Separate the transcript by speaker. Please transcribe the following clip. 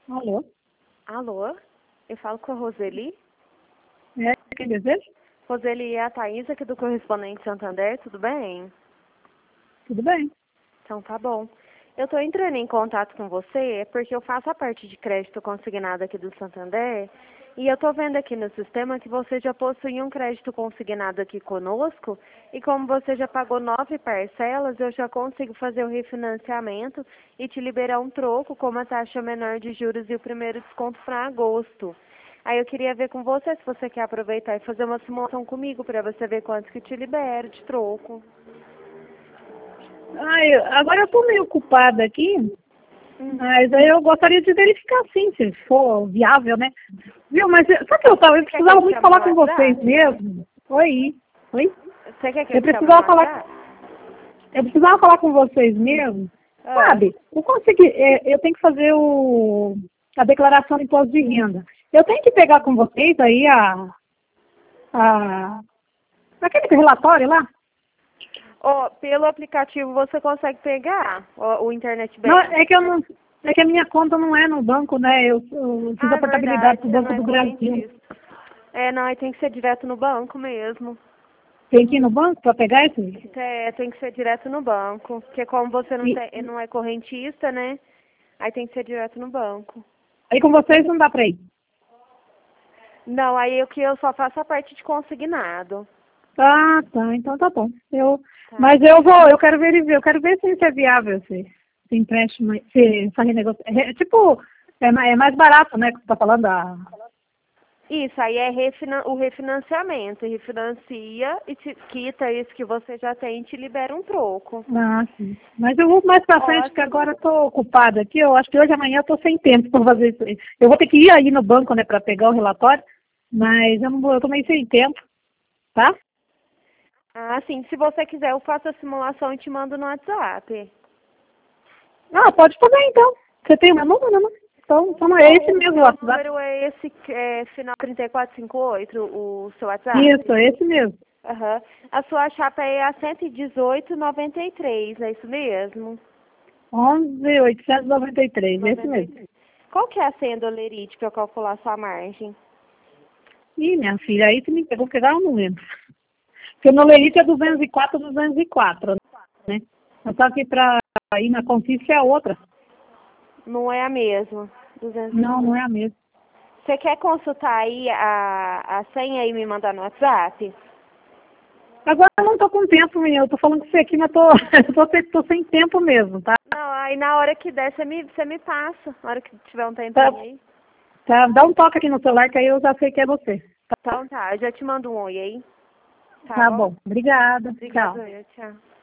Speaker 1: Alô?
Speaker 2: Alô? Eu falo com a Roseli.
Speaker 1: É, quem deseja?
Speaker 2: Roseli, é a Thaís aqui do Correspondente Santander, tudo bem?
Speaker 1: Tudo bem.
Speaker 2: Então tá bom. Eu estou entrando em contato com você porque eu faço a parte de crédito consignado aqui do Santander e eu estou vendo aqui no sistema que você já possui um crédito consignado aqui conosco e como você já pagou 9 parcelas, eu já consigo fazer o refinanciamento e te liberar um troco com uma taxa menor de juros e o primeiro desconto para agosto. Aí eu queria ver com você se você quer aproveitar e fazer uma simulação comigo para você ver quanto que te libero de troco.
Speaker 1: Agora eu estou meio ocupada aqui, mas aí eu gostaria de verificar sim, se for viável, né? Viu, mas sabe que eu
Speaker 2: Você quer que
Speaker 1: precisava
Speaker 2: eu
Speaker 1: muito
Speaker 2: chame
Speaker 1: falar
Speaker 2: no
Speaker 1: com vocês
Speaker 2: WhatsApp?
Speaker 1: mesmo. Oi? Oi?
Speaker 2: Você quer que eu
Speaker 1: Eu
Speaker 2: te chame no
Speaker 1: precisava falar,
Speaker 2: WhatsApp?
Speaker 1: eu precisava falar com vocês mesmo.
Speaker 2: Ah,
Speaker 1: Sabe, eu tenho que fazer a declaração de imposto de renda. Eu tenho que pegar com vocês aí a aquele relatório lá?
Speaker 2: ó, pelo aplicativo você consegue pegar o Internet
Speaker 1: Não,
Speaker 2: Bank?
Speaker 1: é que eu não, é que a minha conta não é no banco, né? Eu fiz a
Speaker 2: Ah, é
Speaker 1: portabilidade
Speaker 2: verdade,
Speaker 1: pro
Speaker 2: você não
Speaker 1: Banco
Speaker 2: é
Speaker 1: do Brasil.
Speaker 2: correntista. É, não, aí tem que ser direto no banco mesmo.
Speaker 1: Tem que ir no banco para pegar esse?
Speaker 2: É, tem que ser direto no banco. Porque como você
Speaker 1: E,
Speaker 2: não é correntista, né? Aí tem que ser direto no banco.
Speaker 1: aí com vocês não dá para ir.
Speaker 2: Não, aí eu só faço a parte de consignado.
Speaker 1: Ah, tá. Então tá bom.
Speaker 2: Tá.
Speaker 1: Mas eu quero verificar, eu quero ver se isso é viável, se empréstimo, se essa renegociação. Tipo, é mais barato, né? Que você tá falando
Speaker 2: Isso, aí é o refinanciamento. Refinancia e te quita isso que você já tem e te libera um troco.
Speaker 1: Ah, sim. Mas eu vou mais pra frente, porque
Speaker 2: Ótimo.
Speaker 1: agora eu tô ocupada aqui. Eu acho que hoje e amanhã eu tô sem tempo para fazer isso aí. Eu vou ter que ir aí no banco, né, para pegar o relatório, mas eu não vou, eu tô meio sem tempo, tá?
Speaker 2: Ah, sim. Se você quiser, eu faço a simulação e te mando no WhatsApp.
Speaker 1: Ah, pode fazer então. Você tem o meu número, né? Então é esse
Speaker 2: O
Speaker 1: mesmo o
Speaker 2: seu
Speaker 1: WhatsApp.
Speaker 2: número é esse, final 3458, o seu
Speaker 1: Isso,
Speaker 2: WhatsApp?
Speaker 1: é esse mesmo.
Speaker 2: Aham. A sua chapa é a 118,93, é isso mesmo?
Speaker 1: 11.893, esse mesmo.
Speaker 2: 93. Qual que é a senha do Lerite para eu calcular a sua margem?
Speaker 1: Ih, minha filha, aí você me pegou, porque agora eu não lembro. Porque o meu limite é 204, 204, né? Eu tô aqui pra ir na Confício é a outra.
Speaker 2: Não é a mesma.
Speaker 1: Não,
Speaker 2: 204.
Speaker 1: não é a mesma.
Speaker 2: Você quer consultar aí a senha e me mandar no WhatsApp?
Speaker 1: Agora eu não tô com tempo, menina. Eu tô falando com você aqui, mas tô sem tempo mesmo, tá?
Speaker 2: Não, aí na hora que der, você me passa. Na hora que tiver um
Speaker 1: Tá,
Speaker 2: tempinho aí.
Speaker 1: tá, dá um toque aqui no celular que aí eu já sei que é você.
Speaker 2: Então tá, eu já te mando um oi aí. Tá
Speaker 1: Tá
Speaker 2: bom?
Speaker 1: bom. Obrigada. Tchau.
Speaker 2: Obrigada, eu. Tchau.